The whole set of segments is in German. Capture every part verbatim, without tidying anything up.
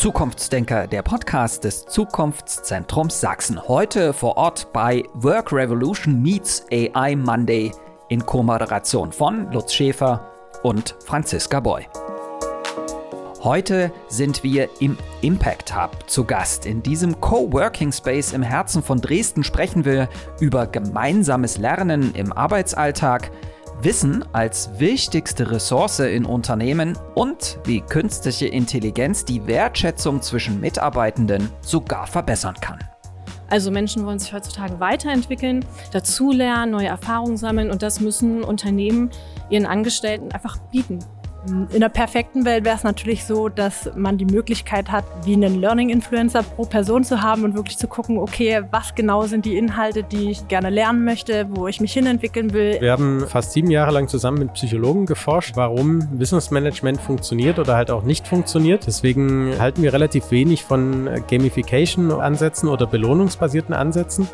Zukunftsdenker, der Podcast des Zukunftszentrums Sachsen. Heute vor Ort bei Work Revolution Meets A I Monday in Co-Moderation von Lutz Schäfer und Franziska Boy. Heute sind wir im Impact Hub zu Gast. In diesem Coworking Space im Herzen von Dresden sprechen wir über gemeinsames Lernen im Arbeitsalltag, Wissen als wichtigste Ressource in Unternehmen und wie künstliche Intelligenz die Wertschätzung zwischen Mitarbeitenden sogar verbessern kann. Also Menschen wollen sich heutzutage weiterentwickeln, dazulernen, neue Erfahrungen sammeln und das müssen Unternehmen ihren Angestellten einfach bieten. In der perfekten Welt wäre es natürlich so, dass man die Möglichkeit hat, wie einen Learning-Influencer pro Person zu haben und wirklich zu gucken, okay, was genau sind die Inhalte, die ich gerne lernen möchte, wo ich mich hinentwickeln will. Wir haben fast sieben Jahre lang zusammen mit Psychologen geforscht, warum Wissensmanagement funktioniert oder halt auch nicht funktioniert. Deswegen halten wir relativ wenig von Gamification-Ansätzen oder belohnungsbasierten Ansätzen.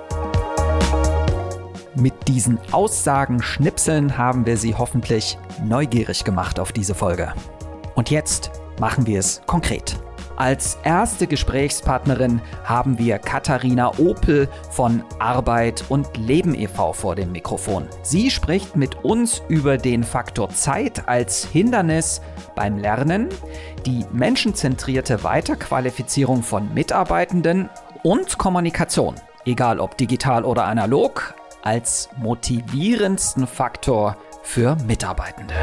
Mit diesen Aussagen-Schnipseln haben wir Sie hoffentlich neugierig gemacht auf diese Folge. Und jetzt machen wir es konkret. Als erste Gesprächspartnerin haben wir Katharina Opel von Arbeit und Leben e V vor dem Mikrofon. Sie spricht mit uns über den Faktor Zeit als Hindernis beim Lernen, die menschenzentrierte Weiterqualifizierung von Mitarbeitenden und Kommunikation, egal ob digital oder analog, als motivierendsten Faktor für Mitarbeitende.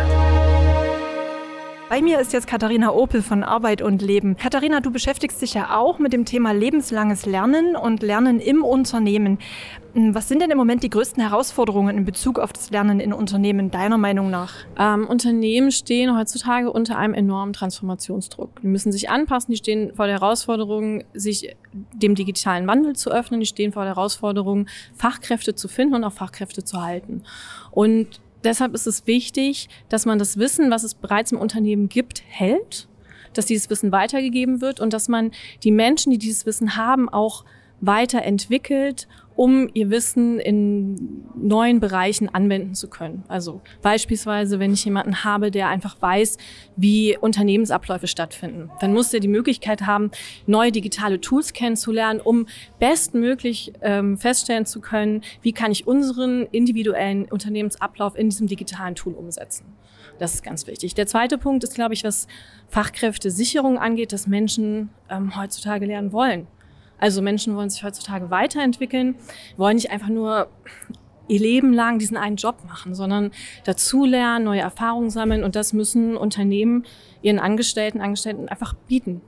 Bei mir ist jetzt Katharina Opel von Arbeit und Leben. Katharina, du beschäftigst dich ja auch mit dem Thema lebenslanges Lernen und Lernen im Unternehmen. Was sind denn im Moment die größten Herausforderungen in Bezug auf das Lernen in Unternehmen, deiner Meinung nach? Ähm, Unternehmen stehen heutzutage unter einem enormen Transformationsdruck. Die müssen sich anpassen, die stehen vor der Herausforderung, sich dem digitalen Wandel zu öffnen, die stehen vor der Herausforderung, Fachkräfte zu finden und auch Fachkräfte zu halten. Und deshalb ist es wichtig, dass man das Wissen, was es bereits im Unternehmen gibt, hält, dass dieses Wissen weitergegeben wird und dass man die Menschen, die dieses Wissen haben, auch weiterentwickelt, um ihr Wissen in neuen Bereichen anwenden zu können. Also beispielsweise, wenn ich jemanden habe, der einfach weiß, wie Unternehmensabläufe stattfinden, dann muss er die Möglichkeit haben, neue digitale Tools kennenzulernen, um bestmöglich ähm, feststellen zu können, wie kann ich unseren individuellen Unternehmensablauf in diesem digitalen Tool umsetzen. Das ist ganz wichtig. Der zweite Punkt ist, glaube ich, was Fachkräftesicherung angeht, dass Menschen ähm, heutzutage lernen wollen. Also Menschen wollen sich heutzutage weiterentwickeln, wollen nicht einfach nur ihr Leben lang diesen einen Job machen, sondern dazulernen, neue Erfahrungen sammeln und das müssen Unternehmen ihren Angestellten, Angestellten einfach bieten.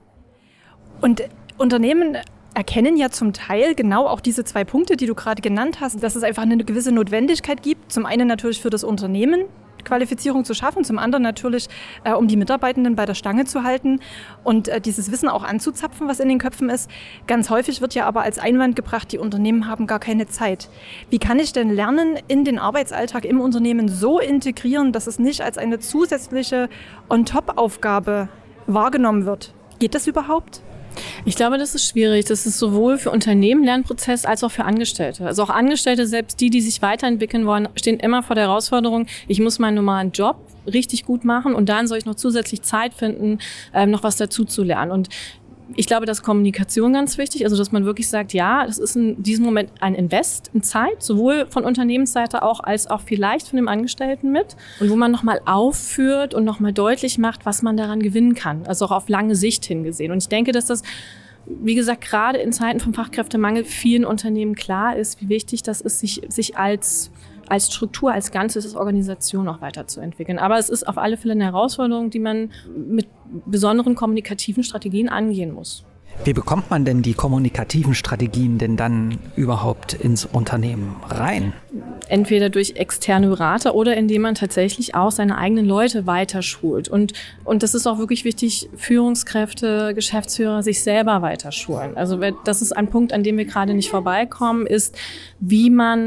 Und Unternehmen erkennen ja zum Teil genau auch diese zwei Punkte, die du gerade genannt hast, dass es einfach eine gewisse Notwendigkeit gibt. Zum einen natürlich für das Unternehmen, Qualifizierung zu schaffen, zum anderen natürlich, äh, um die Mitarbeitenden bei der Stange zu halten und äh, dieses Wissen auch anzuzapfen, was in den Köpfen ist. Ganz häufig wird ja aber als Einwand gebracht, die Unternehmen haben gar keine Zeit. Wie kann ich denn Lernen in den Arbeitsalltag im Unternehmen so integrieren, dass es nicht als eine zusätzliche On-Top-Aufgabe wahrgenommen wird? Geht das überhaupt? Ich glaube, das ist schwierig. Das ist sowohl für Unternehmen Lernprozess als auch für Angestellte. Also auch Angestellte, selbst die, die sich weiterentwickeln wollen, stehen immer vor der Herausforderung, ich muss meinen normalen Job richtig gut machen und dann soll ich noch zusätzlich Zeit finden, ähm, noch was dazu zu lernen. Und ich glaube, dass Kommunikation ganz wichtig, also dass man wirklich sagt, ja, das ist in diesem Moment ein Invest in Zeit, sowohl von Unternehmensseite auch als auch vielleicht von dem Angestellten mit und wo man nochmal aufführt und nochmal deutlich macht, was man daran gewinnen kann, also auch auf lange Sicht hingesehen. Und ich denke, dass das, wie gesagt, gerade in Zeiten von Fachkräftemangel vielen Unternehmen klar ist, wie wichtig das ist, sich, sich als als Struktur, als ganzes Organisation auch weiterzuentwickeln. Aber es ist auf alle Fälle eine Herausforderung, die man mit besonderen kommunikativen Strategien angehen muss. Wie bekommt man denn die kommunikativen Strategien denn dann überhaupt ins Unternehmen rein? Entweder durch externe Berater oder indem man tatsächlich auch seine eigenen Leute weiterschult. Und, und das ist auch wirklich wichtig, Führungskräfte, Geschäftsführer sich selber weiterschulen. Also das ist ein Punkt, an dem wir gerade nicht vorbeikommen, ist, wie man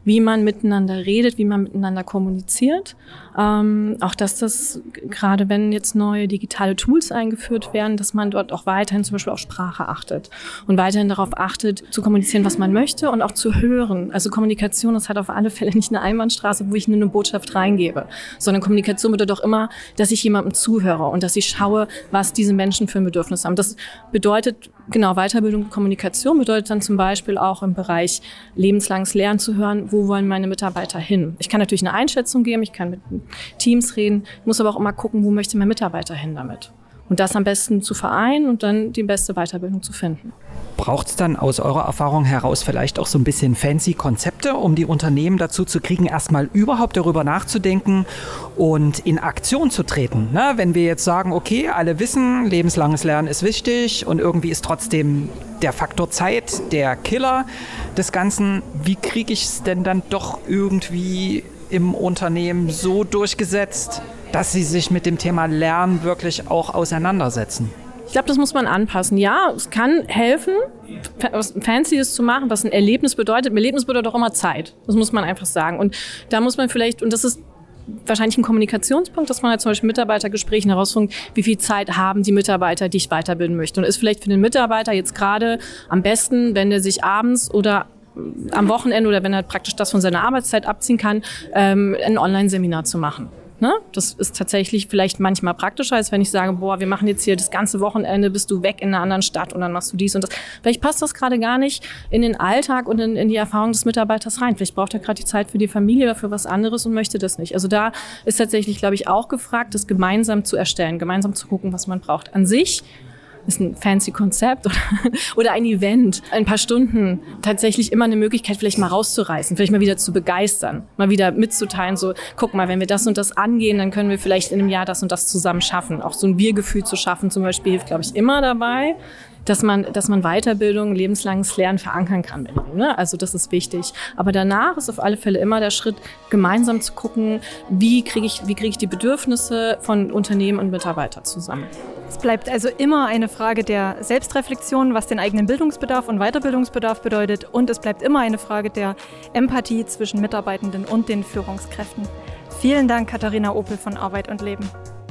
wie man miteinander redet, wie man miteinander kommuniziert. Ähm, auch dass das, gerade wenn jetzt neue digitale Tools eingeführt werden, dass man dort auch weiterhin zum Beispiel auf Sprache achtet und weiterhin darauf achtet, zu kommunizieren, was man möchte und auch zu hören. Also Kommunikation ist halt auf alle Fälle nicht eine Einbahnstraße, wo ich nur eine Botschaft reingebe, sondern Kommunikation bedeutet doch immer, dass ich jemandem zuhöre und dass ich schaue, was diese Menschen für ein Bedürfnis haben. Das bedeutet, genau, Weiterbildung und Kommunikation bedeutet dann zum Beispiel auch im Bereich lebenslanges Lernen zu hören, wo wollen meine Mitarbeiter hin. Ich kann natürlich eine Einschätzung geben, ich kann mit Teams reden, muss aber auch immer gucken, wo möchte mein Mitarbeiter hin damit. Und das am besten zu vereinen und dann die beste Weiterbildung zu finden. Braucht es dann aus eurer Erfahrung heraus vielleicht auch so ein bisschen fancy Konzepte, um die Unternehmen dazu zu kriegen, erstmal überhaupt darüber nachzudenken und in Aktion zu treten? Ne? Wenn wir jetzt sagen, okay, alle wissen, lebenslanges Lernen ist wichtig und irgendwie ist trotzdem der Faktor Zeit der Killer des Ganzen, wie kriege ich es denn dann doch irgendwie im Unternehmen so durchgesetzt, dass sie sich mit dem Thema Lernen wirklich auch auseinandersetzen? Ich glaube, das muss man anpassen. Ja, es kann helfen, was Fancyes zu machen, was ein Erlebnis bedeutet. Ein Erlebnis bedeutet auch immer Zeit. Das muss man einfach sagen. Und da muss man vielleicht, und das ist wahrscheinlich ein Kommunikationspunkt, dass man halt zum Beispiel Mitarbeitergesprächen herausfindet, wie viel Zeit haben die Mitarbeiter, die ich weiterbilden möchte. Und ist vielleicht für den Mitarbeiter jetzt gerade am besten, wenn er sich abends oder am Wochenende oder wenn er praktisch das von seiner Arbeitszeit abziehen kann, ähm, ein Online-Seminar zu machen. Ne? Das ist tatsächlich vielleicht manchmal praktischer, als wenn ich sage, boah, wir machen jetzt hier das ganze Wochenende, bist du weg in einer anderen Stadt und dann machst du dies und das. Vielleicht passt das gerade gar nicht in den Alltag und in, in die Erfahrung des Mitarbeiters rein. Vielleicht braucht er gerade die Zeit für die Familie oder für was anderes und möchte das nicht. Also da ist tatsächlich, glaube ich, auch gefragt, das gemeinsam zu erstellen, gemeinsam zu gucken, was man braucht. An sich ist ein fancy Konzept oder, oder ein Event, ein paar Stunden tatsächlich immer eine Möglichkeit, vielleicht mal rauszureißen, vielleicht mal wieder zu begeistern, mal wieder mitzuteilen, so, guck mal, wenn wir das und das angehen, dann können wir vielleicht in einem Jahr das und das zusammen schaffen. Auch so ein Wir-Gefühl zu schaffen zum Beispiel hilft, glaube ich, immer dabei, dass man, dass man Weiterbildung, lebenslanges Lernen verankern kann mit ihm, ne? Also das ist wichtig. Aber danach ist auf alle Fälle immer der Schritt, gemeinsam zu gucken, wie kriege ich, wie kriege ich die Bedürfnisse von Unternehmen und Mitarbeitern zusammen. Es bleibt also immer eine Frage der Selbstreflexion, was den eigenen Bildungsbedarf und Weiterbildungsbedarf bedeutet. Und es bleibt immer eine Frage der Empathie zwischen Mitarbeitenden und den Führungskräften. Vielen Dank, Katharina Opel von Arbeit und Leben.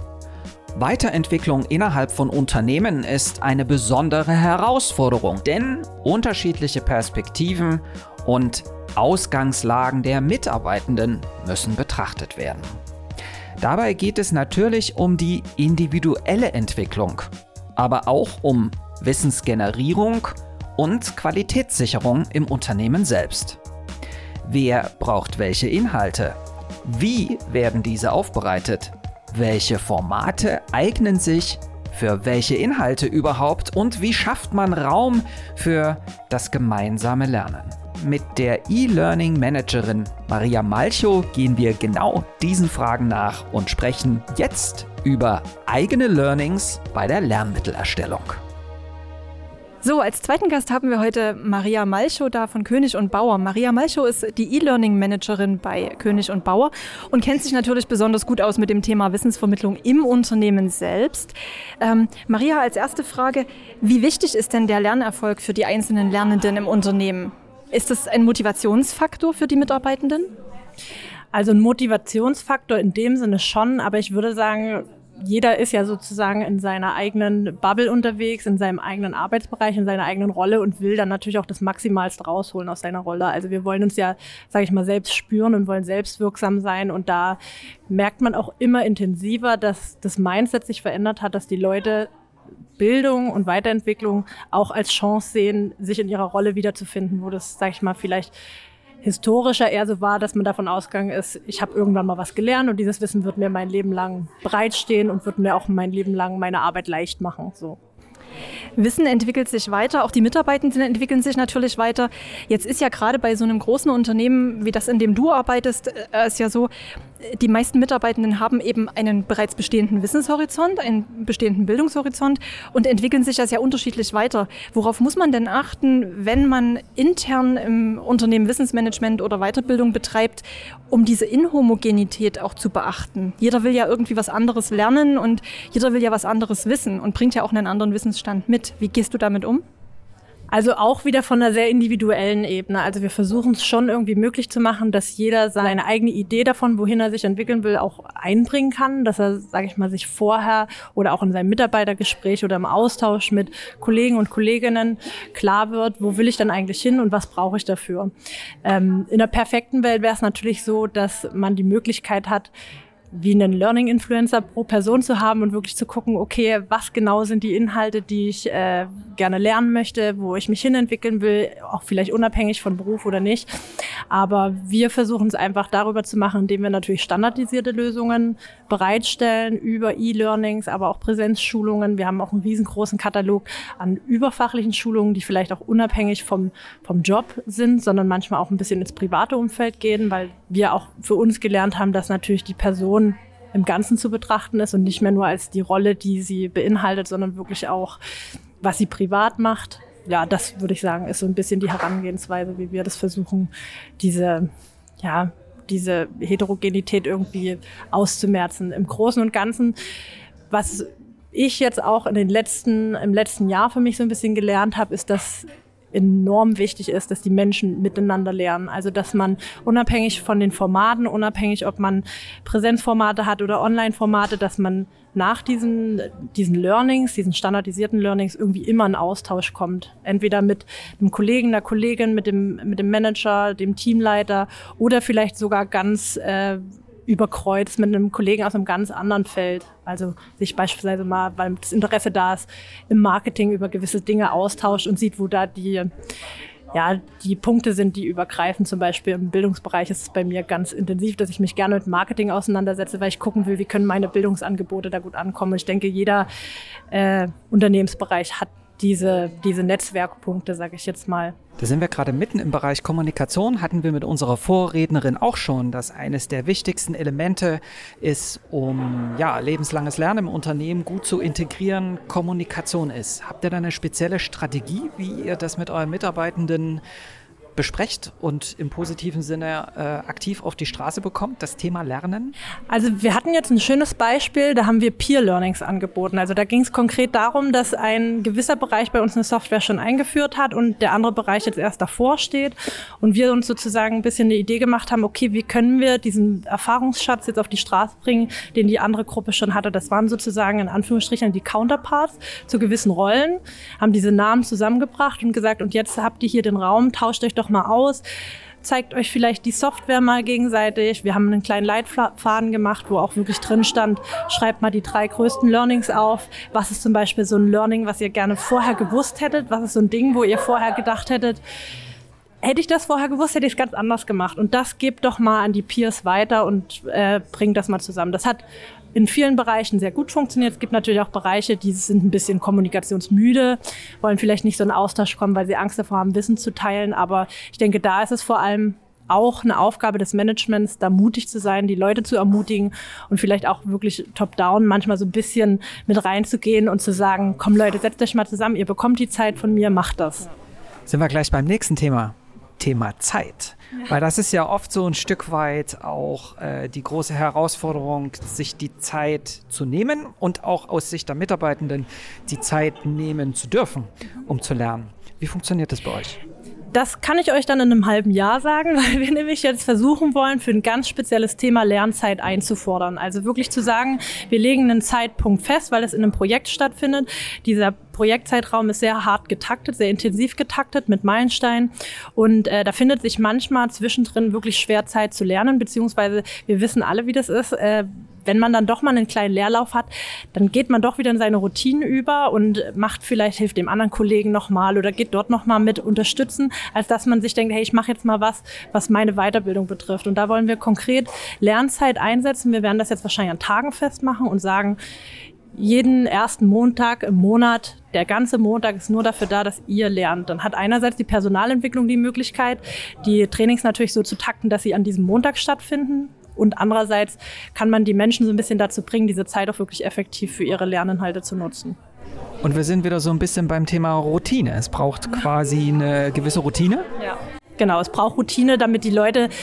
Weiterentwicklung innerhalb von Unternehmen ist eine besondere Herausforderung, denn unterschiedliche Perspektiven und Ausgangslagen der Mitarbeitenden müssen betrachtet werden. Dabei geht es natürlich um die individuelle Entwicklung, aber auch um Wissensgenerierung und Qualitätssicherung im Unternehmen selbst. Wer braucht welche Inhalte? Wie werden diese aufbereitet? Welche Formate eignen sich für welche Inhalte überhaupt und wie schafft man Raum für das gemeinsame Lernen? Mit der E-Learning-Managerin Maria Malchow gehen wir genau diesen Fragen nach und sprechen jetzt über eigene Learnings bei der Lernmittelerstellung. So, als zweiten Gast haben wir heute Maria Malchow da von König und Bauer. Maria Malchow ist die E-Learning-Managerin bei König und Bauer und kennt sich natürlich besonders gut aus mit dem Thema Wissensvermittlung im Unternehmen selbst. Ähm, Maria, als erste Frage, wie wichtig ist denn der Lernerfolg für die einzelnen Lernenden im Unternehmen? Ist das ein Motivationsfaktor für die Mitarbeitenden? Also ein Motivationsfaktor in dem Sinne schon, aber ich würde sagen, jeder ist ja sozusagen in seiner eigenen Bubble unterwegs, in seinem eigenen Arbeitsbereich, in seiner eigenen Rolle und will dann natürlich auch das Maximalste rausholen aus seiner Rolle. Also wir wollen uns ja, sage ich mal, selbst spüren und wollen selbstwirksam sein und da merkt man auch immer intensiver, dass das Mindset sich verändert hat, dass die Leute Bildung und Weiterentwicklung auch als Chance sehen, sich in ihrer Rolle wiederzufinden, wo das, sage ich mal, vielleicht historischer eher so war, dass man davon ausgegangen ist, ich habe irgendwann mal was gelernt und dieses Wissen wird mir mein Leben lang bereitstehen und wird mir auch mein Leben lang meine Arbeit leicht machen. So. Wissen entwickelt sich weiter, auch die Mitarbeitenden entwickeln sich natürlich weiter. Jetzt ist ja gerade bei so einem großen Unternehmen, wie das, in dem du arbeitest, äh, ist ja so, die meisten Mitarbeitenden haben eben einen bereits bestehenden Wissenshorizont, einen bestehenden Bildungshorizont und entwickeln sich ja sehr unterschiedlich weiter. Worauf muss man denn achten, wenn man intern im Unternehmen Wissensmanagement oder Weiterbildung betreibt, um diese Inhomogenität auch zu beachten? Jeder will ja irgendwie was anderes lernen und jeder will ja was anderes wissen und bringt ja auch einen anderen Wissensstand mit. Wie gehst du damit um? Also auch wieder von einer sehr individuellen Ebene. Also wir versuchen es schon irgendwie möglich zu machen, dass jeder seine eigene Idee davon, wohin er sich entwickeln will, auch einbringen kann. Dass er, sage ich mal, sich vorher oder auch in seinem Mitarbeitergespräch oder im Austausch mit Kollegen und Kolleginnen klar wird, wo will ich denn eigentlich hin und was brauche ich dafür. Ähm, in der perfekten Welt wäre es natürlich so, dass man die Möglichkeit hat, wie einen Learning-Influencer pro Person zu haben und wirklich zu gucken, okay, was genau sind die Inhalte, die ich äh, gerne lernen möchte, wo ich mich hinentwickeln will, auch vielleicht unabhängig von Beruf oder nicht. Aber wir versuchen es einfach darüber zu machen, indem wir natürlich standardisierte Lösungen bereitstellen über E-Learnings, aber auch Präsenzschulungen. Wir haben auch einen riesengroßen Katalog an überfachlichen Schulungen, die vielleicht auch unabhängig vom, vom Job sind, sondern manchmal auch ein bisschen ins private Umfeld gehen, weil wir auch für uns gelernt haben, dass natürlich die Person im Ganzen zu betrachten ist und nicht mehr nur als die Rolle, die sie beinhaltet, sondern wirklich auch, was sie privat macht. Ja, das würde ich sagen, ist so ein bisschen die Herangehensweise, wie wir das versuchen, diese, ja, diese Heterogenität irgendwie auszumerzen. Im Großen und Ganzen, was ich jetzt auch in den letzten, im letzten Jahr für mich so ein bisschen gelernt habe, ist, dass enorm wichtig ist, dass die Menschen miteinander lernen. Also dass man unabhängig von den Formaten, unabhängig ob man Präsenzformate hat oder Online-Formate, dass man nach diesen, diesen Learnings, diesen standardisierten Learnings irgendwie immer in Austausch kommt. Entweder mit einem Kollegen, einer Kollegin, mit dem, mit dem Manager, dem Teamleiter oder vielleicht sogar ganz äh, überkreuzt mit einem Kollegen aus einem ganz anderen Feld. Also sich beispielsweise mal, weil das Interesse da ist, im Marketing über gewisse Dinge austauscht und sieht, wo da die, ja, die Punkte sind, die übergreifen. Zum Beispiel im Bildungsbereich ist es bei mir ganz intensiv, dass ich mich gerne mit Marketing auseinandersetze, weil ich gucken will, wie können meine Bildungsangebote da gut ankommen. Und ich denke, jeder äh, Unternehmensbereich hat diese, diese Netzwerkpunkte, sage ich jetzt mal. Da sind wir gerade mitten im Bereich Kommunikation, hatten wir mit unserer Vorrednerin auch schon, dass eines der wichtigsten Elemente ist, um ja, lebenslanges Lernen im Unternehmen gut zu integrieren, Kommunikation ist. Habt ihr da eine spezielle Strategie, wie ihr das mit euren Mitarbeitenden besprecht und im positiven Sinne äh, aktiv auf die Straße bekommt, das Thema Lernen? Also wir hatten jetzt ein schönes Beispiel, da haben wir Peer-Learnings angeboten. Also da ging es konkret darum, dass ein gewisser Bereich bei uns eine Software schon eingeführt hat und der andere Bereich jetzt erst davor steht und wir uns sozusagen ein bisschen eine Idee gemacht haben, okay, wie können wir diesen Erfahrungsschatz jetzt auf die Straße bringen, den die andere Gruppe schon hatte. Das waren sozusagen in Anführungsstrichen die Counterparts zu gewissen Rollen, haben diese Namen zusammengebracht und gesagt, und jetzt habt ihr hier den Raum, tauscht euch doch mal aus, zeigt euch vielleicht die Software mal gegenseitig. Wir haben einen kleinen Leitfaden gemacht, wo auch wirklich drin stand, schreibt mal die drei größten Learnings auf. Was ist zum Beispiel so ein Learning, was ihr gerne vorher gewusst hättet? Was ist so ein Ding, wo ihr vorher gedacht hättet, hätte ich das vorher gewusst, hätte ich es ganz anders gemacht. Und das gebt doch mal an die Peers weiter und äh, bringt das mal zusammen. Das hat in vielen Bereichen sehr gut funktioniert. Es gibt natürlich auch Bereiche, die sind ein bisschen kommunikationsmüde, wollen vielleicht nicht so in Austausch kommen, weil sie Angst davor haben, Wissen zu teilen. Aber ich denke, da ist es vor allem auch eine Aufgabe des Managements, da mutig zu sein, die Leute zu ermutigen und vielleicht auch wirklich top-down manchmal so ein bisschen mit reinzugehen und zu sagen, komm Leute, setzt euch mal zusammen, ihr bekommt die Zeit von mir, macht das. Sind wir gleich beim nächsten Thema. Thema Zeit. Ja. Weil das ist ja oft so ein Stück weit auch äh, die große Herausforderung, sich die Zeit zu nehmen und auch aus Sicht der Mitarbeitenden die Zeit nehmen zu dürfen, um zu lernen. Wie funktioniert das bei euch? Das kann ich euch dann in einem halben Jahr sagen, weil wir nämlich jetzt versuchen wollen, für ein ganz spezielles Thema Lernzeit einzufordern. Also wirklich zu sagen, wir legen einen Zeitpunkt fest, weil es in einem Projekt stattfindet. Dieser Projektzeitraum ist sehr hart getaktet, sehr intensiv getaktet mit Meilensteinen. Und äh, da findet sich manchmal zwischendrin wirklich schwer Zeit zu lernen, beziehungsweise wir wissen alle, wie das ist. Äh, wenn man dann doch mal einen kleinen Leerlauf hat, dann geht man doch wieder in seine Routinen über und macht vielleicht, hilft dem anderen Kollegen nochmal oder geht dort nochmal mit unterstützen, als dass man sich denkt, hey, ich mache jetzt mal was, was meine Weiterbildung betrifft. Und da wollen wir konkret Lernzeit einsetzen. Wir werden das jetzt wahrscheinlich an Tagen festmachen und sagen, jeden ersten Montag im Monat, der ganze Montag ist nur dafür da, dass ihr lernt. Dann hat einerseits die Personalentwicklung die Möglichkeit, die Trainings natürlich so zu takten, dass sie an diesem Montag stattfinden. Und andererseits kann man die Menschen so ein bisschen dazu bringen, diese Zeit auch wirklich effektiv für ihre Lerninhalte zu nutzen. Und wir sind wieder so ein bisschen beim Thema Routine. Es braucht quasi eine gewisse Routine. Ja. Genau, es braucht Routine, damit die Leute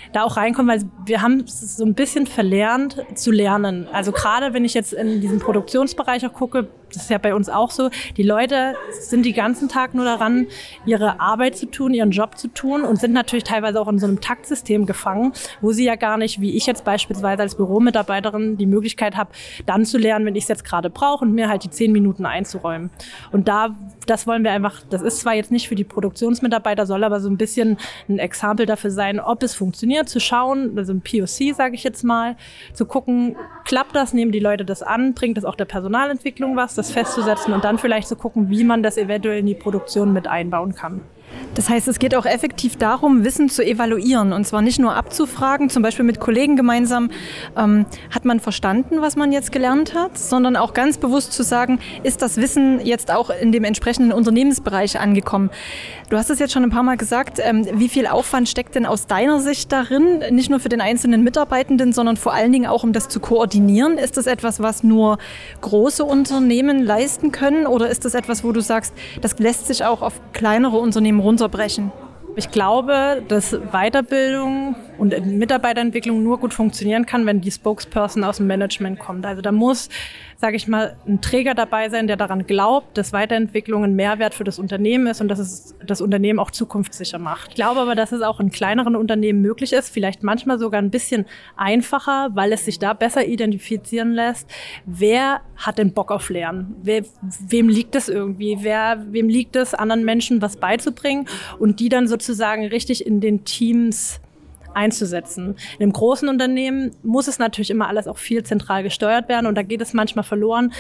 da auch reinkommen, weil wir haben es so ein bisschen verlernt zu lernen. Also gerade wenn ich jetzt in diesen Produktionsbereich auch gucke, das ist ja bei uns auch so, die Leute sind die ganzen Tag nur daran, ihre Arbeit zu tun, ihren Job zu tun und sind natürlich teilweise auch in so einem Taktsystem gefangen, wo sie ja gar nicht, wie ich jetzt beispielsweise als Büromitarbeiterin, die Möglichkeit habe, dann zu lernen, wenn ich es jetzt gerade brauche und mir halt die zehn Minuten einzuräumen. Und da, das wollen wir einfach, das ist zwar jetzt nicht für die Produktionsmitarbeiter, soll aber so ein bisschen ein Exempel dafür sein, ob es funktioniert, zu schauen, also ein P O C, sage ich jetzt mal, zu gucken, klappt das, nehmen die Leute das an, bringt das auch der Personalentwicklung was, das festzusetzen und dann vielleicht zu gucken, wie man das eventuell in die Produktion mit einbauen kann. Das heißt, es geht auch effektiv darum, Wissen zu evaluieren und zwar nicht nur abzufragen, zum Beispiel mit Kollegen gemeinsam, ähm, hat man verstanden, was man jetzt gelernt hat, sondern auch ganz bewusst zu sagen, ist das Wissen jetzt auch in dem entsprechenden Unternehmensbereich angekommen? Du hast es jetzt schon ein paar Mal gesagt, ähm, wie viel Aufwand steckt denn aus deiner Sicht darin, nicht nur für den einzelnen Mitarbeitenden, sondern vor allen Dingen auch, um das zu koordinieren? Ist das etwas, was nur große Unternehmen leisten können oder ist das etwas, wo du sagst, das lässt sich auch auf kleinere Unternehmen runterbrechen? Ich glaube, dass Weiterbildung und Mitarbeiterentwicklung nur gut funktionieren kann, wenn die Spokesperson aus dem Management kommt. Also da muss, sage ich mal, ein Träger dabei sein, der daran glaubt, dass Weiterentwicklung ein Mehrwert für das Unternehmen ist und dass es das Unternehmen auch zukunftssicher macht. Ich glaube aber, dass es auch in kleineren Unternehmen möglich ist, vielleicht manchmal sogar ein bisschen einfacher, weil es sich da besser identifizieren lässt. Wer hat denn Bock auf Lernen? Wer, wem liegt es irgendwie? Wer, wem liegt es, anderen Menschen was beizubringen und die dann sozusagen richtig in den Teams einzusetzen. In einem großen Unternehmen muss es natürlich immer alles auch viel zentral gesteuert werden und da geht es manchmal verloren.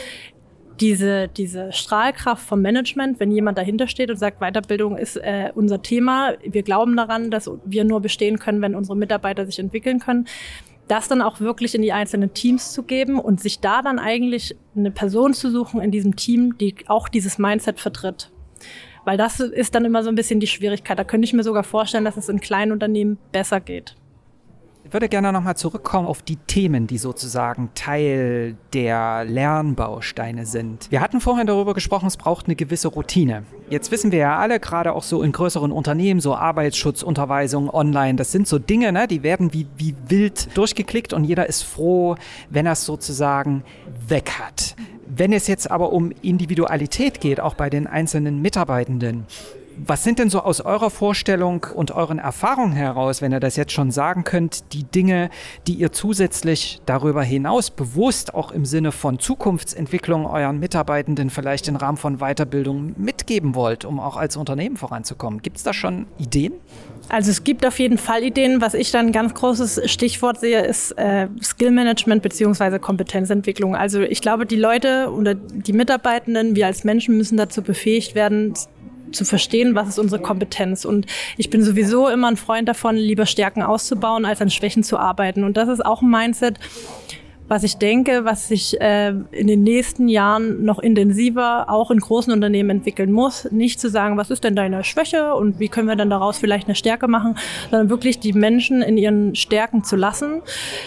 Diese, diese Strahlkraft vom Management, wenn jemand dahinter steht und sagt, Weiterbildung ist äh, unser Thema, wir glauben daran, dass wir nur bestehen können, wenn unsere Mitarbeiter sich entwickeln können, das dann auch wirklich in die einzelnen Teams zu geben und sich da dann eigentlich eine Person zu suchen in diesem Team, die auch dieses Mindset vertritt. Weil das ist dann immer so ein bisschen die Schwierigkeit. Da könnte ich mir sogar vorstellen, dass es in kleinen Unternehmen besser geht. Ich würde gerne nochmal zurückkommen auf die Themen, die sozusagen Teil der Lernbausteine sind. Wir hatten vorhin darüber gesprochen, es braucht eine gewisse Routine. Jetzt wissen wir ja alle, gerade auch so in größeren Unternehmen, so Arbeitsschutzunterweisungen online, das sind so Dinge, ne, die werden wie, wie wild durchgeklickt und jeder ist froh, wenn er es sozusagen weg hat. Wenn es jetzt aber um Individualität geht, auch bei den einzelnen Mitarbeitenden, was sind denn so aus eurer Vorstellung und euren Erfahrungen heraus, wenn ihr das jetzt schon sagen könnt, die Dinge, die ihr zusätzlich darüber hinaus bewusst auch im Sinne von Zukunftsentwicklung euren Mitarbeitenden vielleicht im Rahmen von Weiterbildung mitgeben wollt, um auch als Unternehmen voranzukommen? Gibt es da schon Ideen? Also es gibt auf jeden Fall Ideen. Was ich dann ein ganz großes Stichwort sehe, ist äh, Skillmanagement bzw. Kompetenzentwicklung. Also ich glaube, die Leute oder die Mitarbeitenden, wir als Menschen müssen dazu befähigt werden, zu verstehen, was ist unsere Kompetenz. Und ich bin sowieso immer ein Freund davon, lieber Stärken auszubauen, als an Schwächen zu arbeiten. Und das ist auch ein Mindset, was ich denke, was sich äh, in den nächsten Jahren noch intensiver auch in großen Unternehmen entwickeln muss. Nicht zu sagen, was ist denn deine Schwäche und wie können wir dann daraus vielleicht eine Stärke machen, sondern wirklich die Menschen in ihren Stärken zu lassen.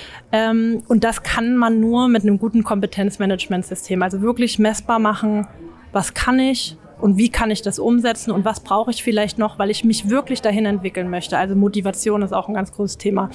Ähm, und das kann man nur mit einem guten Kompetenzmanagementsystem. Also wirklich messbar machen, was kann ich, und wie kann ich das umsetzen und was brauche ich vielleicht noch, weil ich mich wirklich dahin entwickeln möchte. Also Motivation ist auch ein ganz großes Thema.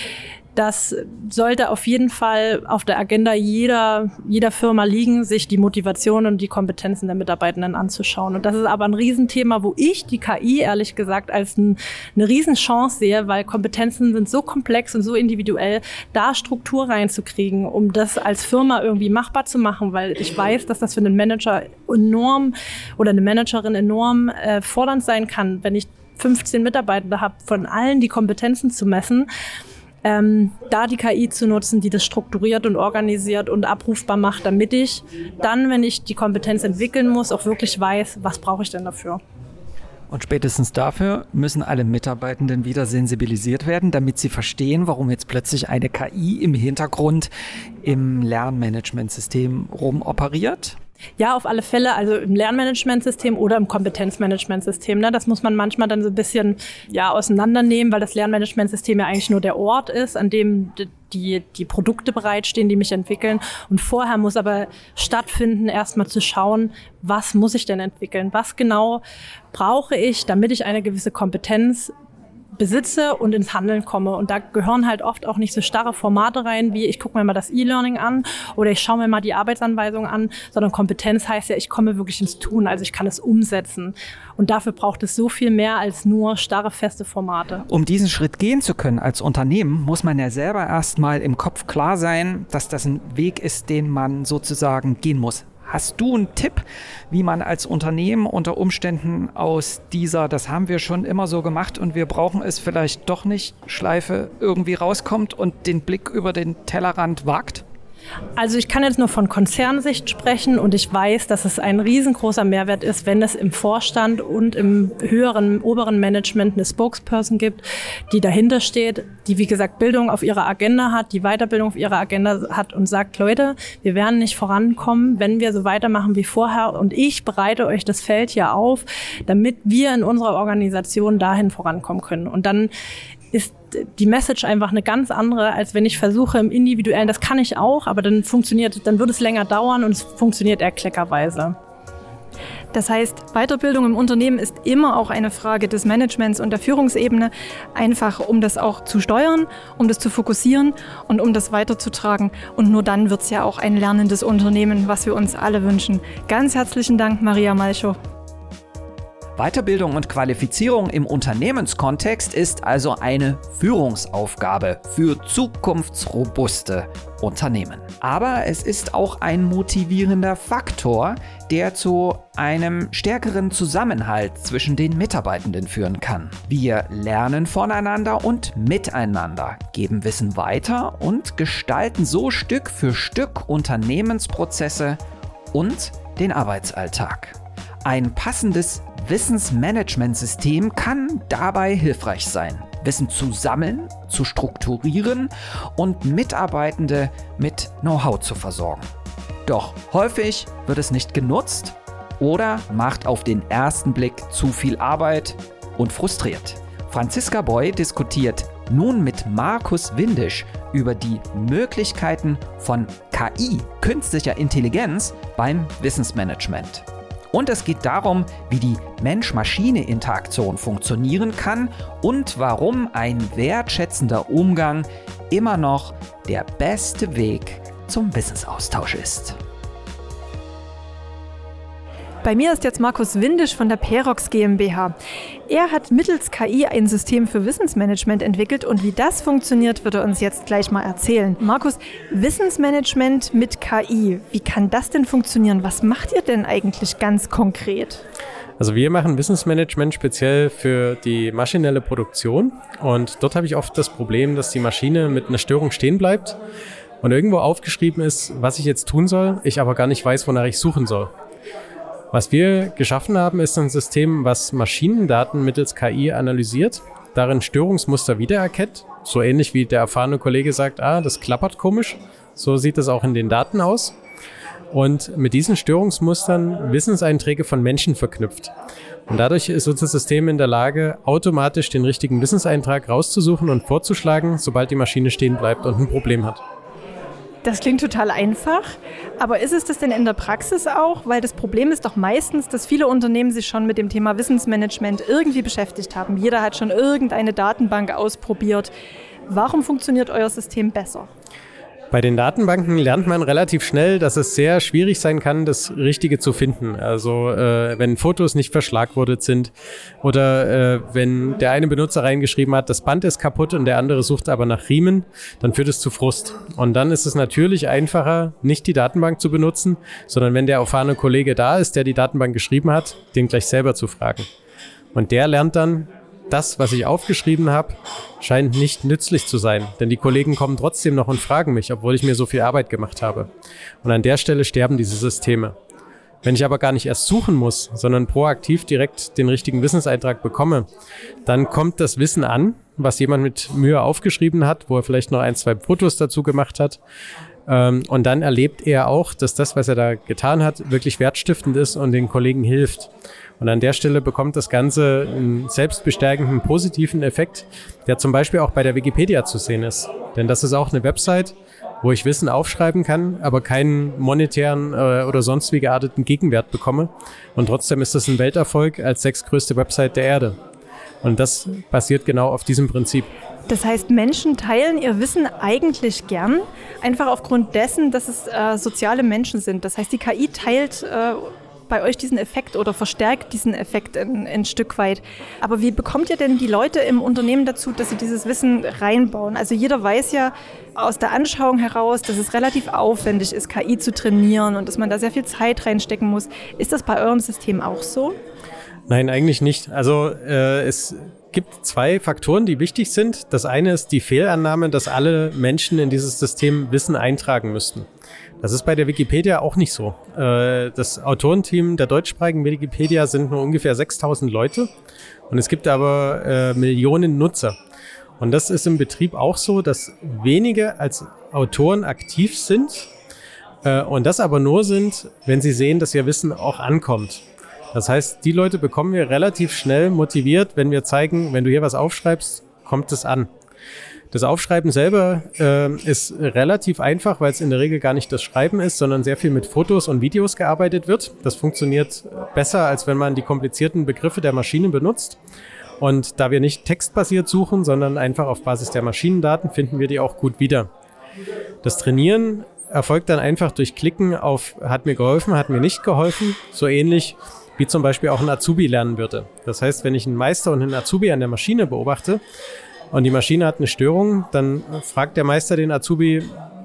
Das sollte auf jeden Fall auf der Agenda jeder, jeder Firma liegen, sich die Motivation und die Kompetenzen der Mitarbeitenden anzuschauen. Und das ist aber ein Riesenthema, wo ich die K I ehrlich gesagt als ein, eine Riesenchance sehe, weil Kompetenzen sind so komplex und so individuell, da Struktur reinzukriegen, um das als Firma irgendwie machbar zu machen, weil ich weiß, dass das für einen Manager enorm oder eine Managerin enorm äh, fordernd sein kann, wenn ich fünfzehn Mitarbeitende habe, von allen die Kompetenzen zu messen. Ähm, da die K I zu nutzen, die das strukturiert und organisiert und abrufbar macht, damit ich dann, wenn ich die Kompetenz entwickeln muss, auch wirklich weiß, was brauche ich denn dafür. Und spätestens dafür müssen alle Mitarbeitenden wieder sensibilisiert werden, damit sie verstehen, warum jetzt plötzlich eine K I im Hintergrund im Lernmanagementsystem rumoperiert. Ja, auf alle Fälle, also im Lernmanagementsystem oder im Kompetenzmanagementsystem. Ne? Das muss man manchmal dann so ein bisschen ja, auseinandernehmen, weil das Lernmanagementsystem ja eigentlich nur der Ort ist, an dem die, die Produkte bereitstehen, die mich entwickeln. Und vorher muss aber stattfinden, erstmal zu schauen, was muss ich denn entwickeln? Was genau brauche ich, damit ich eine gewisse Kompetenz besitze und ins Handeln komme. Und da gehören halt oft auch nicht so starre Formate rein, wie ich gucke mir mal das E-Learning an oder ich schaue mir mal die Arbeitsanweisung an, sondern Kompetenz heißt ja, ich komme wirklich ins Tun, also ich kann es umsetzen. Und dafür braucht es so viel mehr als nur starre, feste Formate. Um diesen Schritt gehen zu können als Unternehmen, muss man ja selber erstmal im Kopf klar sein, dass das ein Weg ist, den man sozusagen gehen muss. Hast du einen Tipp, wie man als Unternehmen unter Umständen aus dieser, das haben wir schon immer so gemacht und wir brauchen es vielleicht doch nicht, Schleife irgendwie rauskommt und den Blick über den Tellerrand wagt? Also ich kann jetzt nur von Konzernsicht sprechen und ich weiß, dass es ein riesengroßer Mehrwert ist, wenn es im Vorstand und im höheren, oberen Management eine Spokesperson gibt, die dahinter steht, die wie gesagt Bildung auf ihrer Agenda hat, die Weiterbildung auf ihrer Agenda hat und sagt, Leute, wir werden nicht vorankommen, wenn wir so weitermachen wie vorher und ich bereite euch das Feld hier auf, damit wir in unserer Organisation dahin vorankommen können. Und dann ist die Message einfach eine ganz andere, als wenn ich versuche im Individuellen, das kann ich auch, aber dann funktioniert, dann wird es länger dauern und es funktioniert eher kleckerweise. Das heißt, Weiterbildung im Unternehmen ist immer auch eine Frage des Managements und der Führungsebene, einfach um das auch zu steuern, um das zu fokussieren und um das weiterzutragen. Und nur dann wird es ja auch ein lernendes Unternehmen, was wir uns alle wünschen. Ganz herzlichen Dank, Maria Malchow. Weiterbildung und Qualifizierung im Unternehmenskontext ist also eine Führungsaufgabe für zukunftsrobuste Unternehmen. Aber es ist auch ein motivierender Faktor, der zu einem stärkeren Zusammenhalt zwischen den Mitarbeitenden führen kann. Wir lernen voneinander und miteinander, geben Wissen weiter und gestalten so Stück für Stück Unternehmensprozesse und den Arbeitsalltag. Ein passendes Wissensmanagementsystem kann dabei hilfreich sein, Wissen zu sammeln, zu strukturieren und Mitarbeitende mit Know-how zu versorgen. Doch häufig wird es nicht genutzt oder macht auf den ersten Blick zu viel Arbeit und frustriert. Franziska Boy diskutiert nun mit Markus Windisch über die Möglichkeiten von K I, künstlicher Intelligenz, beim Wissensmanagement. Und es geht darum, wie die Mensch-Maschine-Interaktion funktionieren kann und warum ein wertschätzender Umgang immer noch der beste Weg zum Wissensaustausch ist. Bei mir ist jetzt Markus Windisch von der Perox GmbH. Er hat mittels K I ein System für Wissensmanagement entwickelt und wie das funktioniert, wird er uns jetzt gleich mal erzählen. Markus, Wissensmanagement mit K I, wie kann das denn funktionieren? Was macht ihr denn eigentlich ganz konkret? Also wir machen Wissensmanagement speziell für die maschinelle Produktion und dort habe ich oft das Problem, dass die Maschine mit einer Störung stehen bleibt und irgendwo aufgeschrieben ist, was ich jetzt tun soll, ich aber gar nicht weiß, wonach ich suchen soll. Was wir geschaffen haben, ist ein System, was Maschinendaten mittels K I analysiert, darin Störungsmuster wiedererkennt, so ähnlich wie der erfahrene Kollege sagt, ah, das klappert komisch, so sieht es auch in den Daten aus. Und mit diesen Störungsmustern Wissenseinträge von Menschen verknüpft. Und dadurch ist unser System in der Lage, automatisch den richtigen Wissenseintrag rauszusuchen und vorzuschlagen, sobald die Maschine stehen bleibt und ein Problem hat. Das klingt total einfach, aber ist es das denn in der Praxis auch? Weil das Problem ist doch meistens, dass viele Unternehmen sich schon mit dem Thema Wissensmanagement irgendwie beschäftigt haben. Jeder hat schon irgendeine Datenbank ausprobiert. Warum funktioniert euer System besser? Bei den Datenbanken lernt man relativ schnell, dass es sehr schwierig sein kann, das Richtige zu finden. Also äh, wenn Fotos nicht verschlagwortet sind oder äh, wenn der eine Benutzer reingeschrieben hat, das Band ist kaputt und der andere sucht aber nach Riemen, dann führt es zu Frust. Und dann ist es natürlich einfacher, nicht die Datenbank zu benutzen, sondern wenn der erfahrene Kollege da ist, der die Datenbank geschrieben hat, den gleich selber zu fragen. Und der lernt dann, das, was ich aufgeschrieben habe, scheint nicht nützlich zu sein, denn die Kollegen kommen trotzdem noch und fragen mich, obwohl ich mir so viel Arbeit gemacht habe. Und an der Stelle sterben diese Systeme. Wenn ich aber gar nicht erst suchen muss, sondern proaktiv direkt den richtigen Wissenseintrag bekomme, dann kommt das Wissen an, was jemand mit Mühe aufgeschrieben hat, wo er vielleicht noch ein, zwei Fotos dazu gemacht hat. Und dann erlebt er auch, dass das, was er da getan hat, wirklich wertstiftend ist und den Kollegen hilft. Und an der Stelle bekommt das Ganze einen selbstbestärkenden, positiven Effekt, der zum Beispiel auch bei der Wikipedia zu sehen ist. Denn das ist auch eine Website, wo ich Wissen aufschreiben kann, aber keinen monetären äh, oder sonst wie gearteten Gegenwert bekomme. Und trotzdem ist das ein Welterfolg als sechstgrößte Website der Erde. Und das basiert genau auf diesem Prinzip. Das heißt, Menschen teilen ihr Wissen eigentlich gern, einfach aufgrund dessen, dass es äh, soziale Menschen sind. Das heißt, die K I teilt äh, bei euch diesen Effekt oder verstärkt diesen Effekt ein, ein Stück weit. Aber wie bekommt ihr denn die Leute im Unternehmen dazu, dass sie dieses Wissen reinbauen? Also jeder weiß ja aus der Anschauung heraus, dass es relativ aufwendig ist, K I zu trainieren und dass man da sehr viel Zeit reinstecken muss. Ist das bei eurem System auch so? Nein, eigentlich nicht. Also äh, es gibt zwei Faktoren, die wichtig sind. Das eine ist die Fehlannahme, dass alle Menschen in dieses System Wissen eintragen müssten. Das ist bei der Wikipedia auch nicht so. Äh, das Autorenteam der deutschsprachigen Wikipedia sind nur ungefähr sechstausend Leute und es gibt aber äh, Millionen Nutzer. Und das ist im Betrieb auch so, dass wenige als Autoren aktiv sind äh, und das aber nur sind, wenn sie sehen, dass ihr Wissen auch ankommt. Das heißt, die Leute bekommen wir relativ schnell motiviert, wenn wir zeigen, wenn du hier was aufschreibst, kommt es an. Das Aufschreiben selber äh, ist relativ einfach, weil es in der Regel gar nicht das Schreiben ist, sondern sehr viel mit Fotos und Videos gearbeitet wird. Das funktioniert besser, als wenn man die komplizierten Begriffe der Maschine benutzt. Und da wir nicht textbasiert suchen, sondern einfach auf Basis der Maschinendaten, finden wir die auch gut wieder. Das Trainieren erfolgt dann einfach durch Klicken auf hat mir geholfen, hat mir nicht geholfen, so ähnlich wie zum Beispiel auch ein Azubi lernen würde. Das heißt, wenn ich einen Meister und einen Azubi an der Maschine beobachte und die Maschine hat eine Störung, dann fragt der Meister den Azubi,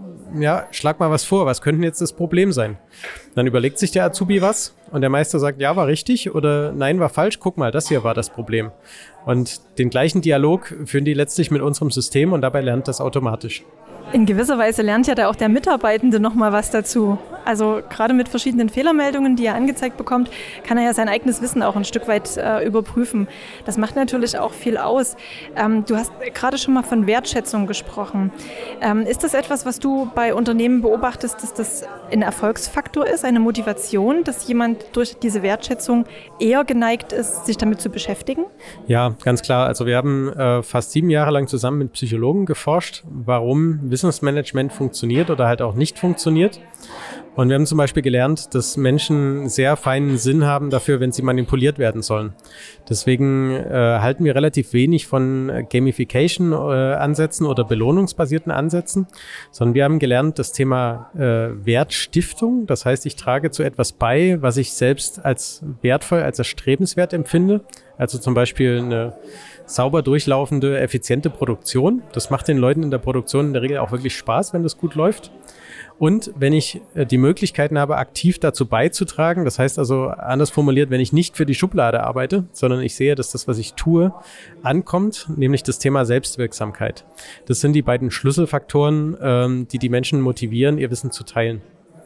ja, schlag mal was vor, was könnte jetzt das Problem sein? Dann überlegt sich der Azubi was und der Meister sagt, ja, war richtig oder nein, war falsch, guck mal, das hier war das Problem. Und den gleichen Dialog führen die letztlich mit unserem System und dabei lernt das automatisch. In gewisser Weise lernt ja da auch der Mitarbeitende nochmal was dazu. Also gerade mit verschiedenen Fehlermeldungen, die er angezeigt bekommt, kann er ja sein eigenes Wissen auch ein Stück weit äh, überprüfen. Das macht natürlich auch viel aus. Ähm, du hast gerade schon mal von Wertschätzung gesprochen. Ähm, ist das etwas, was du bei Unternehmen beobachtest, dass das ein Erfolgsfaktor ist, eine Motivation, dass jemand durch diese Wertschätzung eher geneigt ist, sich damit zu beschäftigen? Ja, ganz klar. Also wir haben äh, fast sieben Jahre lang zusammen mit Psychologen geforscht, warum Wissensmanagement funktioniert oder halt auch nicht funktioniert. Und wir haben zum Beispiel gelernt, dass Menschen sehr feinen Sinn haben dafür, wenn sie manipuliert werden sollen. Deswegen äh, halten wir relativ wenig von Gamification-Ansätzen äh, oder belohnungsbasierten Ansätzen, sondern wir haben gelernt, das Thema äh, Wertstiftung, das heißt, ich trage zu etwas bei, was ich selbst als wertvoll, als erstrebenswert empfinde. Also zum Beispiel eine sauber durchlaufende, effiziente Produktion. Das macht den Leuten in der Produktion in der Regel auch wirklich Spaß, wenn das gut läuft. Und wenn ich äh, die Möglichkeiten habe, aktiv dazu beizutragen, das heißt also anders formuliert, wenn ich nicht für die Schublade arbeite, sondern ich sehe, dass das, was ich tue, ankommt, nämlich das Thema Selbstwirksamkeit. Das sind die beiden Schlüsselfaktoren, ähm, die die Menschen motivieren, ihr Wissen zu teilen.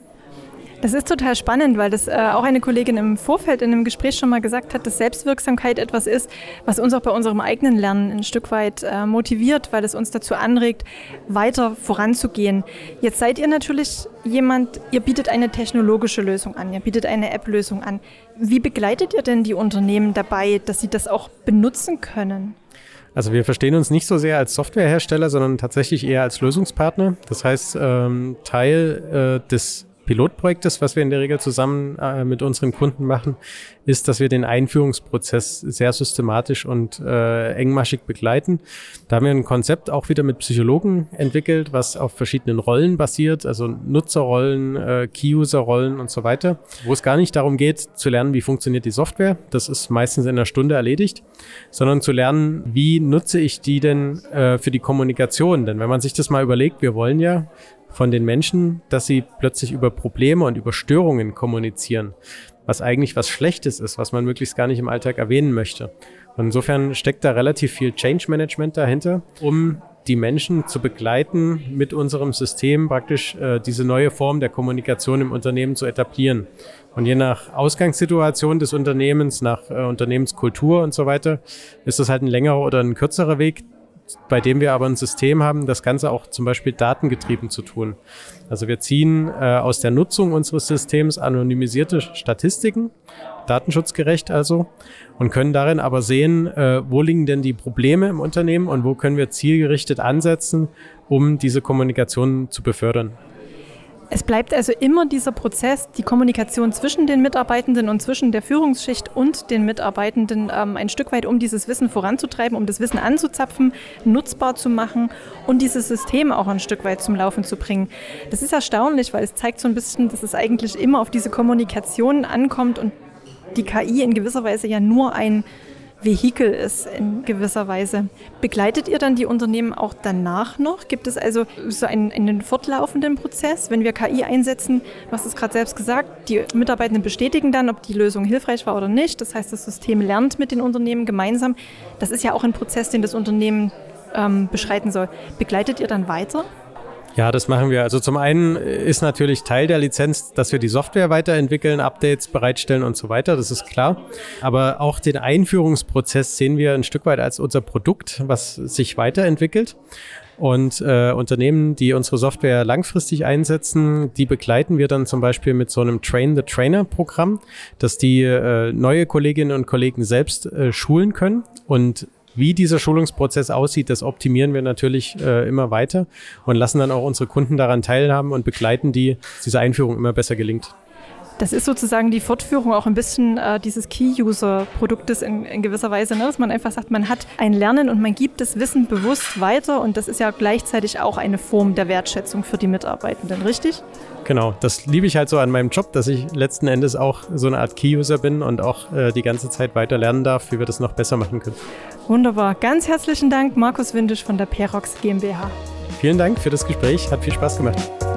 Das ist total spannend, weil das äh, auch eine Kollegin im Vorfeld in einem Gespräch schon mal gesagt hat, dass Selbstwirksamkeit etwas ist, was uns auch bei unserem eigenen Lernen ein Stück weit äh, motiviert, weil es uns dazu anregt, weiter voranzugehen. Jetzt seid ihr natürlich jemand, ihr bietet eine technologische Lösung an, ihr bietet eine App-Lösung an. Wie begleitet ihr denn die Unternehmen dabei, dass sie das auch benutzen können? Also wir verstehen uns nicht so sehr als Softwarehersteller, sondern tatsächlich eher als Lösungspartner. Das heißt, ähm, Teil äh, des Pilotprojektes, was wir in der Regel zusammen äh, mit unseren Kunden machen, ist, dass wir den Einführungsprozess sehr systematisch und äh, engmaschig begleiten. Da haben wir ein Konzept auch wieder mit Psychologen entwickelt, was auf verschiedenen Rollen basiert, also Nutzerrollen, äh, Key-User-Rollen und so weiter, wo es gar nicht darum geht, zu lernen, wie funktioniert die Software, das ist meistens in einer Stunde erledigt, sondern zu lernen, wie nutze ich die denn äh, für die Kommunikation, denn wenn man sich das mal überlegt, wir wollen ja von den Menschen, dass sie plötzlich über Probleme und über Störungen kommunizieren, was eigentlich was Schlechtes ist, was man möglichst gar nicht im Alltag erwähnen möchte. Und insofern steckt da relativ viel Change Management dahinter, um die Menschen zu begleiten, mit unserem System praktisch äh, diese neue Form der Kommunikation im Unternehmen zu etablieren. Und je nach Ausgangssituation des Unternehmens, nach äh, Unternehmenskultur und so weiter, ist das halt ein längerer oder ein kürzerer Weg, bei dem wir aber ein System haben, das Ganze auch zum Beispiel datengetrieben zu tun. Also wir ziehen äh, aus der Nutzung unseres Systems anonymisierte Statistiken, datenschutzgerecht also, und können darin aber sehen, äh, wo liegen denn die Probleme im Unternehmen und wo können wir zielgerichtet ansetzen, um diese Kommunikation zu befördern. Es bleibt also immer dieser Prozess, die Kommunikation zwischen den Mitarbeitenden und zwischen der Führungsschicht und den Mitarbeitenden ähm, ein Stück weit, um dieses Wissen voranzutreiben, um das Wissen anzuzapfen, nutzbar zu machen und dieses System auch ein Stück weit zum Laufen zu bringen. Das ist erstaunlich, weil es zeigt so ein bisschen, dass es eigentlich immer auf diese Kommunikation ankommt und die K I in gewisser Weise ja nur ein Vehikel ist in gewisser Weise. Begleitet ihr dann die Unternehmen auch danach noch? Gibt es also so einen, einen fortlaufenden Prozess, wenn wir K I einsetzen? Du hast es gerade selbst gesagt, die Mitarbeitenden bestätigen dann, ob die Lösung hilfreich war oder nicht. Das heißt, das System lernt mit den Unternehmen gemeinsam. Das ist ja auch ein Prozess, den das Unternehmen ähm, beschreiten soll. Begleitet ihr dann weiter? Ja, das machen wir. Also zum einen ist natürlich Teil der Lizenz, dass wir die Software weiterentwickeln, Updates bereitstellen und so weiter, das ist klar. Aber auch den Einführungsprozess sehen wir ein Stück weit als unser Produkt, was sich weiterentwickelt. Und äh, Unternehmen, die unsere Software langfristig einsetzen, die begleiten wir dann zum Beispiel mit so einem Train-the-Trainer-Programm, dass die äh, neue Kolleginnen und Kollegen selbst äh, schulen können. Und wie dieser Schulungsprozess aussieht, das optimieren wir natürlich äh, immer weiter und lassen dann auch unsere Kunden daran teilhaben und begleiten die, dass diese Einführung immer besser gelingt. Das ist sozusagen die Fortführung auch ein bisschen äh, dieses Key-User-Produktes in, in gewisser Weise, ne? Dass man einfach sagt, man hat ein Lernen und man gibt das Wissen bewusst weiter und das ist ja gleichzeitig auch eine Form der Wertschätzung für die Mitarbeitenden, richtig? Genau, das liebe ich halt so an meinem Job, dass ich letzten Endes auch so eine Art Key-User bin und auch äh, die ganze Zeit weiter lernen darf, wie wir das noch besser machen können. Wunderbar. Ganz herzlichen Dank, Markus Windisch von der Perox GmbH. Vielen Dank für das Gespräch, hat viel Spaß gemacht.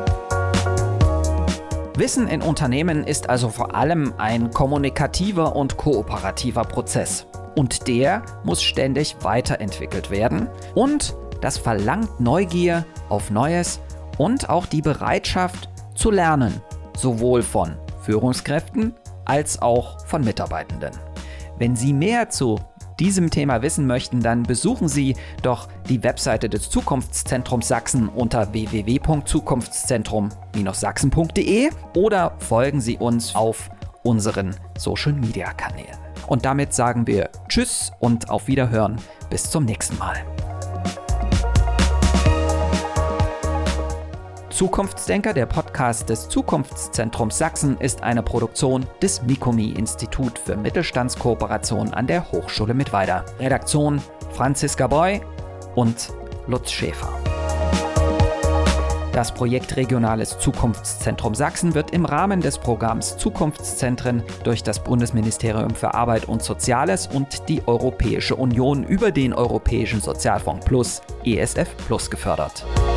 Wissen in Unternehmen ist also vor allem ein kommunikativer und kooperativer Prozess. Und der muss ständig weiterentwickelt werden. Und das verlangt Neugier auf Neues und auch die Bereitschaft zu lernen, sowohl von Führungskräften als auch von Mitarbeitenden. Wenn Sie mehr zu diesem Thema wissen möchten, dann besuchen Sie doch die Webseite des Zukunftszentrums Sachsen unter w w w punkt zukunftszentrum sachsen punkt d e oder folgen Sie uns auf unseren Social-Media-Kanälen. Und damit sagen wir Tschüss und auf Wiederhören. Bis zum nächsten Mal. Zukunftsdenker, der Podcast des Zukunftszentrums Sachsen, ist eine Produktion des Mikomi-Institut für Mittelstandskooperation an der Hochschule Mittweida. Redaktion Franziska Boy und Lutz Schäfer. Das Projekt Regionales Zukunftszentrum Sachsen wird im Rahmen des Programms Zukunftszentren durch das Bundesministerium für Arbeit und Soziales und die Europäische Union über den Europäischen Sozialfonds Plus, E S F Plus, gefördert.